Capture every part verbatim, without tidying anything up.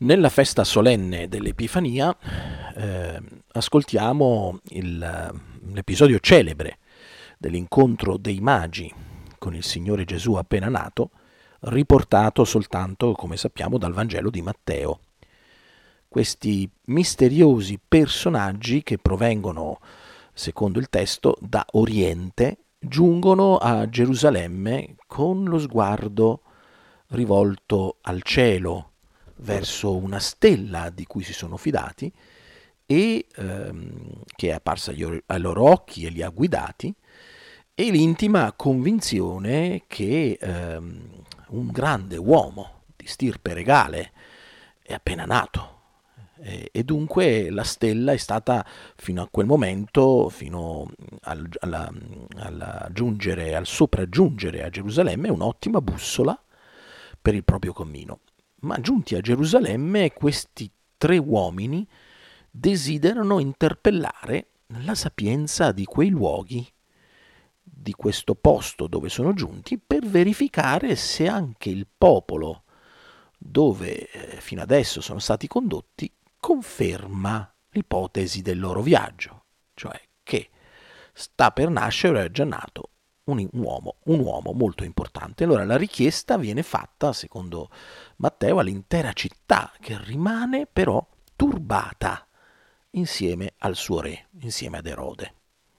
Nella festa solenne dell'Epifania eh, ascoltiamo il- l'episodio celebre dell'incontro dei magi con il Signore Gesù appena nato, riportato soltanto, come sappiamo, dal Vangelo di Matteo. Questi misteriosi personaggi che provengono, secondo il testo, da Oriente, giungono a Gerusalemme con lo sguardo rivolto al cielo, verso una stella di cui si sono fidati e ehm, che è apparsa agli- ai loro occhi e li ha guidati, e l'intima convinzione che ehm, un grande uomo di stirpe regale è appena nato. E, e dunque la stella è stata fino a quel momento, fino al, alla, alla giungere, al sopraggiungere a Gerusalemme, un'ottima bussola per il proprio cammino. Ma giunti a Gerusalemme, questi tre uomini desiderano interpellare la sapienza di quei luoghi, di questo posto dove sono giunti, per verificare se anche il popolo dove eh, fino adesso sono stati condotti conferma l'ipotesi del loro viaggio, cioè che sta per nascere o è già nato un, un uomo, un uomo molto importante. Allora la richiesta viene fatta, secondo Matteo, all'intera città, che rimane però turbata insieme al suo re, insieme ad Erode.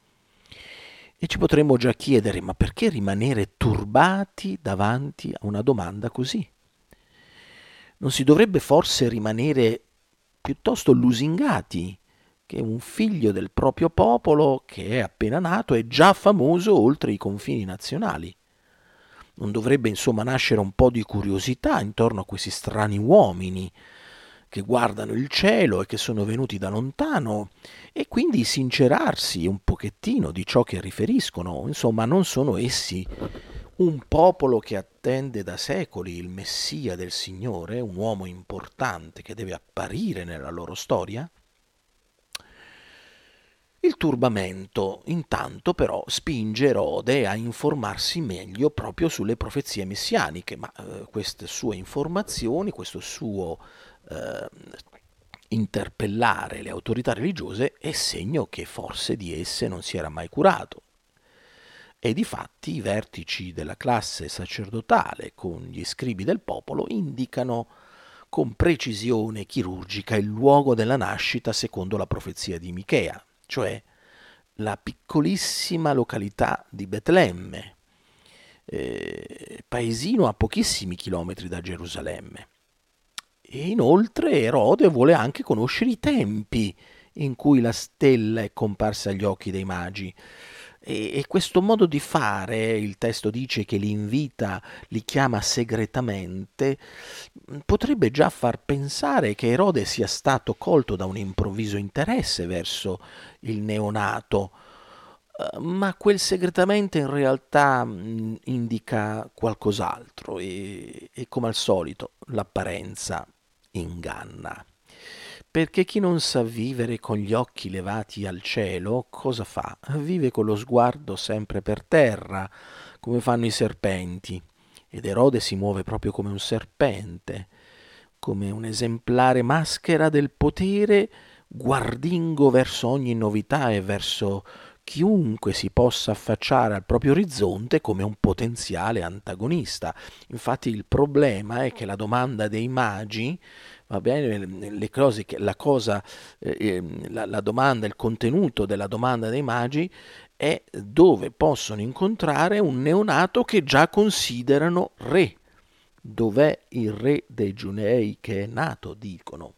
E ci potremmo già chiedere, ma perché rimanere turbati davanti a una domanda così? Non si dovrebbe forse rimanere piuttosto lusingati che un figlio del proprio popolo, che è appena nato, è già famoso oltre i confini nazionali? Non dovrebbe insomma nascere un po' di curiosità intorno a questi strani uomini che guardano il cielo e che sono venuti da lontano, e quindi sincerarsi un pochettino di ciò che riferiscono? Insomma, non sono essi un popolo che attende da secoli il Messia del Signore, un uomo importante che deve apparire nella loro storia? Il turbamento, intanto, però, spinge Erode a informarsi meglio proprio sulle profezie messianiche, ma eh, queste sue informazioni, questo suo eh, interpellare le autorità religiose è segno che forse di esse non si era mai curato. E difatti i vertici della classe sacerdotale con gli scribi del popolo indicano con precisione chirurgica il luogo della nascita secondo la profezia di Michea, cioè la piccolissima località di Betlemme, eh, paesino a pochissimi chilometri da Gerusalemme. E inoltre Erode vuole anche conoscere i tempi in cui la stella è comparsa agli occhi dei magi. E, e questo modo di fare, il testo dice che li invita, li chiama segretamente, potrebbe già far pensare che Erode sia stato colto da un improvviso interesse verso il neonato, eh, ma quel segretamente in realtà mh, indica qualcos'altro e, e come al solito l'apparenza inganna. Perché chi non sa vivere con gli occhi levati al cielo, cosa fa? Vive con lo sguardo sempre per terra, come fanno i serpenti. Ed Erode si muove proprio come un serpente, come un esemplare maschera del potere, guardingo verso ogni novità e verso chiunque si possa affacciare al proprio orizzonte come un potenziale antagonista. Infatti il problema è che la domanda dei magi, va bene, le cose che, la cosa, eh, la, la domanda, il contenuto della domanda dei magi è dove possono incontrare un neonato che già considerano re. Dov'è il re dei Giunei che è nato, dicono.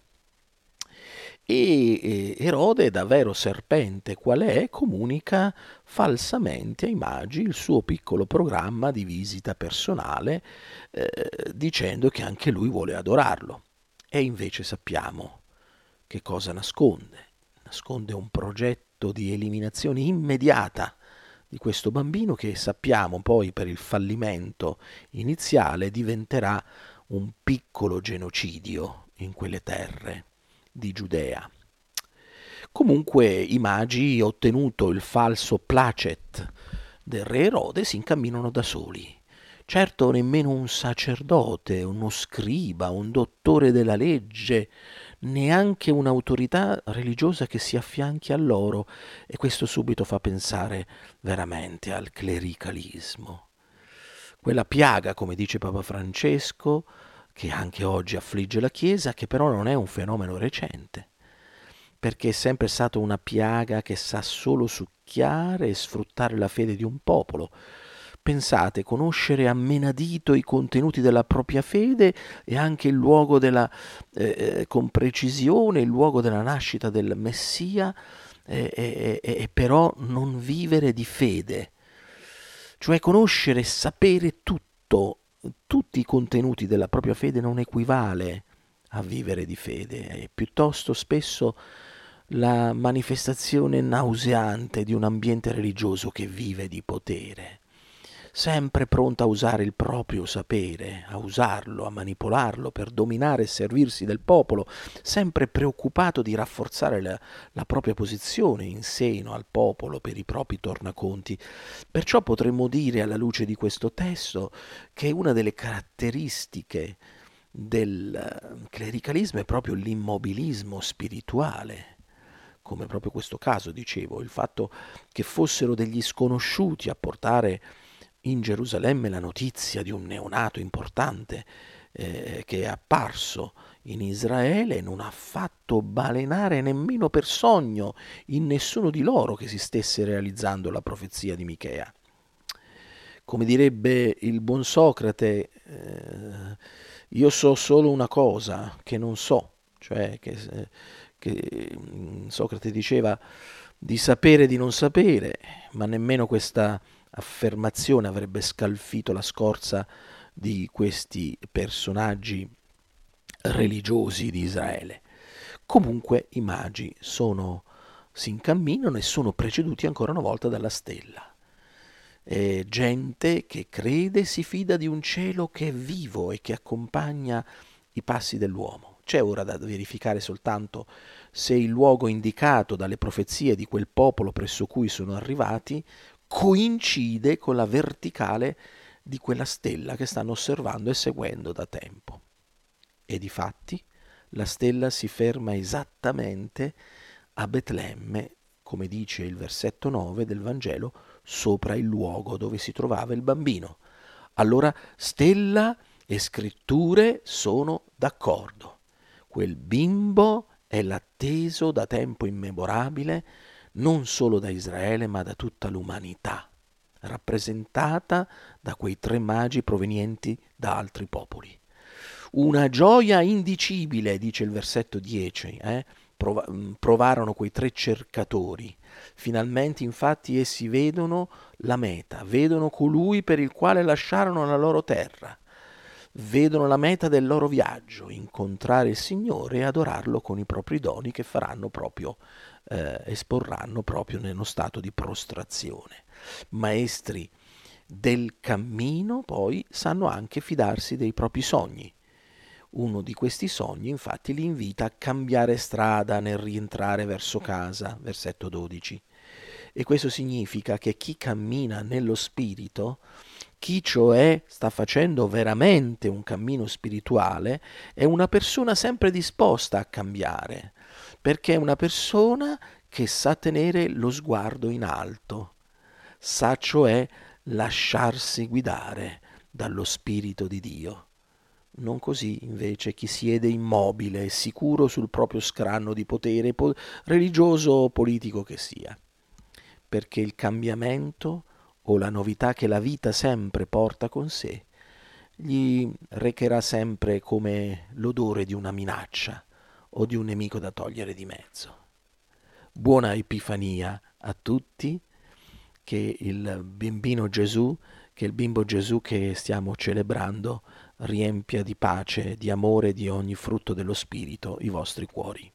E eh, Erode, da vero serpente qual è, comunica falsamente ai magi il suo piccolo programma di visita personale, eh, dicendo che anche lui vuole adorarlo. E invece sappiamo che cosa nasconde. Nasconde un progetto di eliminazione immediata di questo bambino che sappiamo poi per il fallimento iniziale diventerà un piccolo genocidio in quelle terre di Giudea. Comunque i magi, ottenuto il falso placet del re Erode, si incamminano da soli. Certo, nemmeno un sacerdote, uno scriba, un dottore della legge, neanche un'autorità religiosa che si affianchi a loro, e questo subito fa pensare veramente al clericalismo. Quella piaga, come dice Papa Francesco, che anche oggi affligge la Chiesa, che però non è un fenomeno recente, perché è sempre stata una piaga che sa solo succhiare e sfruttare la fede di un popolo. Pensate, conoscere a menadito i contenuti della propria fede e anche il luogo della, eh, eh, con precisione, il luogo della nascita del Messia, e eh, eh, eh, però non vivere di fede, cioè conoscere e sapere tutto, tutti i contenuti della propria fede non equivale a vivere di fede, è piuttosto spesso la manifestazione nauseante di un ambiente religioso che vive di potere, sempre pronto a usare il proprio sapere, a usarlo, a manipolarlo per dominare e servirsi del popolo, sempre preoccupato di rafforzare la, la propria posizione in seno al popolo per i propri tornaconti. Perciò potremmo dire, alla luce di questo testo, che una delle caratteristiche del clericalismo è proprio l'immobilismo spirituale, come proprio questo caso, dicevo, il fatto che fossero degli sconosciuti a portare in Gerusalemme la notizia di un neonato importante eh, che è apparso in Israele, non ha fatto balenare nemmeno per sogno in nessuno di loro che si stesse realizzando la profezia di Michea. Come direbbe il buon Socrate, eh, io so solo una cosa che non so, cioè che, eh, che Socrate diceva di sapere di non sapere, ma nemmeno questa affermazione avrebbe scalfito la scorza di questi personaggi religiosi di Israele. Comunque i magi sono, si incamminano e sono preceduti ancora una volta dalla stella. È gente che crede e si fida di un cielo che è vivo e che accompagna i passi dell'uomo. C'è ora da verificare soltanto se il luogo indicato dalle profezie di quel popolo presso cui sono arrivati coincide con la verticale di quella stella che stanno osservando e seguendo da tempo. E difatti la stella si ferma esattamente a Betlemme, come dice il versetto nove del Vangelo, sopra il luogo dove si trovava il bambino. Allora stella e scritture sono d'accordo. Quel bimbo è l'atteso da tempo immemorabile non solo da Israele ma da tutta l'umanità, rappresentata da quei tre magi provenienti da altri popoli. Una gioia indicibile, dice il versetto dieci, eh? Prova- provarono quei tre cercatori. Finalmente infatti essi vedono la meta, vedono colui per il quale lasciarono la loro terra, vedono la meta del loro viaggio, incontrare il Signore e adorarlo con i propri doni che faranno proprio, eh, esporranno proprio nello stato di prostrazione. Maestri del cammino poi sanno anche fidarsi dei propri sogni. Uno di questi sogni infatti li invita a cambiare strada nel rientrare verso casa, versetto dodici. E questo significa che chi cammina nello spirito, chi cioè sta facendo veramente un cammino spirituale, è una persona sempre disposta a cambiare, perché è una persona che sa tenere lo sguardo in alto, sa cioè lasciarsi guidare dallo Spirito di Dio. Non così, invece, chi siede immobile e sicuro sul proprio scranno di potere, po- religioso o politico che sia, perché il cambiamento o la novità che la vita sempre porta con sé gli recherà sempre come l'odore di una minaccia o di un nemico da togliere di mezzo. Buona Epifania a tutti, che il bambino Gesù, che il bimbo Gesù che stiamo celebrando riempia di pace, di amore e di ogni frutto dello Spirito i vostri cuori.